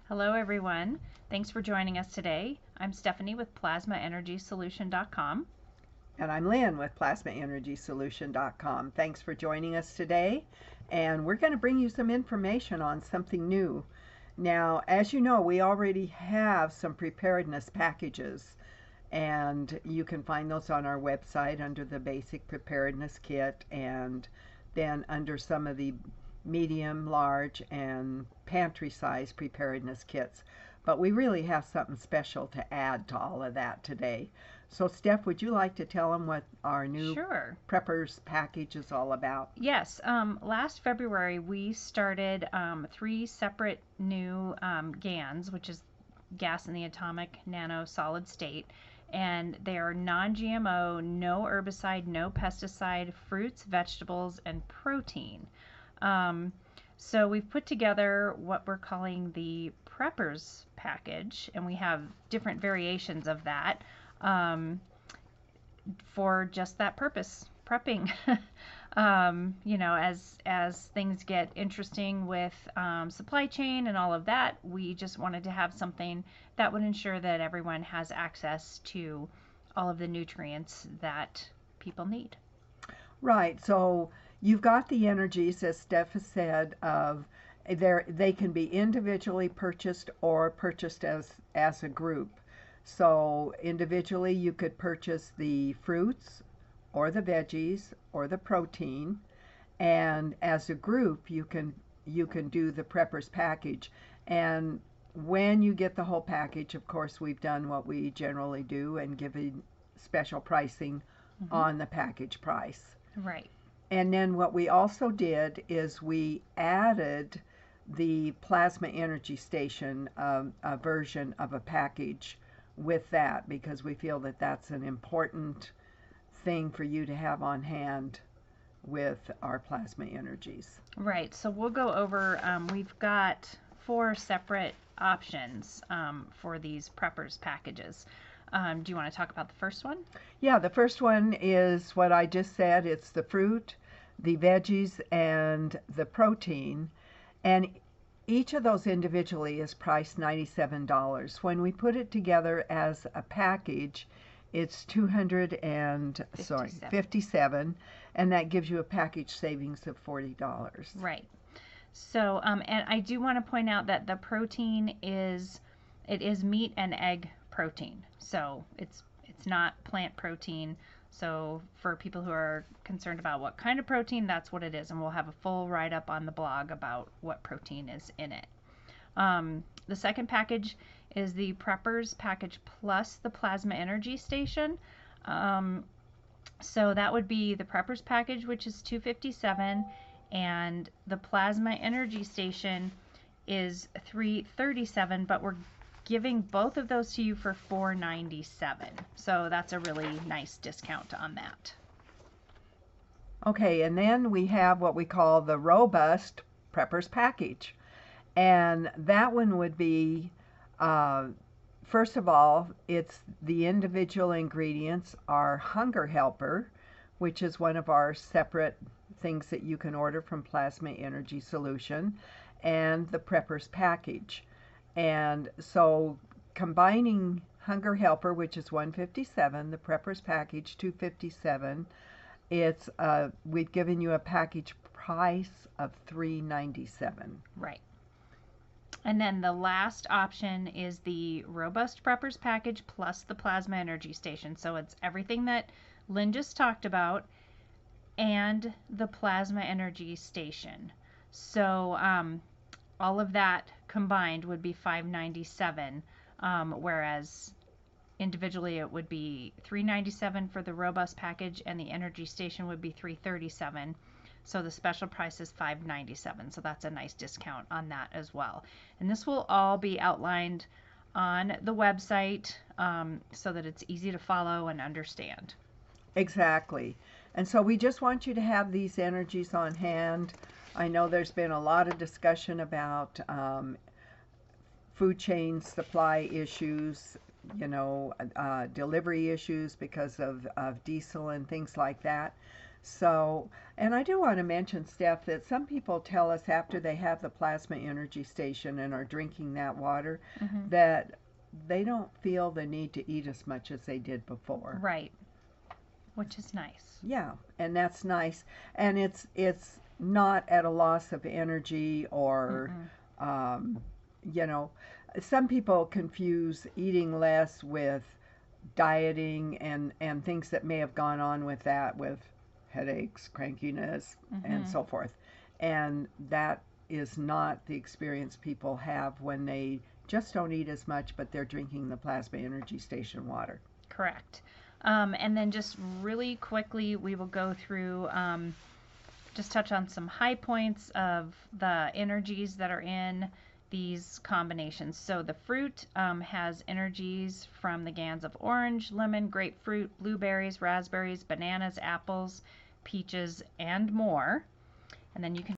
Hello, everyone. Thanks for joining us today. I'm Stephanie with PlasmaEnergySolution.com. And I'm Lynn with PlasmaEnergySolution.com. Thanks for joining us today. And we're going to bring you some information on something new. Now, as you know, we already have some preparedness packages, and you can find those on our website under the basic preparedness kit, and then under some of the medium, large, and pantry size preparedness kits. But we really have something special to add to all of that today. So, Steph, would you like to tell them what our new Sure. Preppers package is all about? Yes, last February we started 3 separate new GANs, which is gas in the atomic nano solid state. And they are non GMO, no herbicide, no pesticide, fruits, vegetables, and protein. Um, so we've put together what we're calling the Preppers package, and we have different variations of that for just that purpose, prepping. As things get interesting with supply chain and all of that, we just wanted to have something that would ensure that everyone has access to all of the nutrients that people need. Right. So you've got the energies, as Steph has said, of they can be individually purchased or purchased as a group. So individually, you could purchase the fruits or the veggies or the protein, and as a group, you can do the Preppers package. And when you get the whole package, of course, we've done what we generally do and given special pricing Mm-hmm. on the package price. Right. And then what we also did is we added the plasma energy station, a version of a package with that, because we feel that that's an important thing for you to have on hand with our plasma energies. Right. So we'll go over, we've got 4 separate options for these Preppers packages. Do you want to talk about the first one? Yeah, the first one is what I just said. It's the fruit, the veggies, and the protein. And each of those individually is priced $97. When we put it together as a package, it's 257, and that gives you a package savings of $40. Right. So, and I do want to point out that the protein is meat and egg protein. So it's not plant protein. So for people who are concerned about what kind of protein, that's what it is, and we'll have a full write-up on the blog about what protein is in it. The second package is the Preppers package plus the Plasma Energy Station. So that would be the Preppers package, which is $257, and the Plasma Energy Station is $337, but we're giving both of those to you for $497. So that's a really nice discount on that. Okay, and then we have what we call the robust Preppers package. And that one would be, first of all, it's the individual ingredients are Hunger Helper, which is one of our separate things that you can order from Plasma Energy Solution, and the Preppers package. And so combining Hunger Helper, which is $157, the Preppers package $257, it's we've given you a package price of $397. Right. And then the last option is the Robust Preppers package plus the Plasma Energy Station. So it's everything that Lynn just talked about and the Plasma Energy Station. So all of that combined would be $597, whereas individually it would be $397 for the Robust package, and the Energy Station would be $337. So the special price is $597. So that's a nice discount on that as well. And this will all be outlined on the website so that it's easy to follow and understand. Exactly. And so we just want you to have these energies on hand. I know there's been a lot of discussion about food chain supply issues, delivery issues because of diesel and things like that. So, and I do want to mention, Steph, that some people tell us after they have the plasma energy station and are drinking that water Hmm. that they don't feel the need to eat as much as they did before. Right, which is nice. Yeah, and that's nice. And it's not at a loss of energy or Mm-mm. um, you know, some people confuse eating less with dieting and things that may have gone on with that, with headaches, crankiness, and Hmm. so forth. And that is not the experience people have when they just don't eat as much, but they're drinking the plasma energy station water. Correct. And then just really quickly, we will go through, just touch on some high points of the energies that are in these combinations. So the fruit has energies from the GANs of orange, lemon, grapefruit, blueberries, raspberries, bananas, apples, peaches, and more. And then you can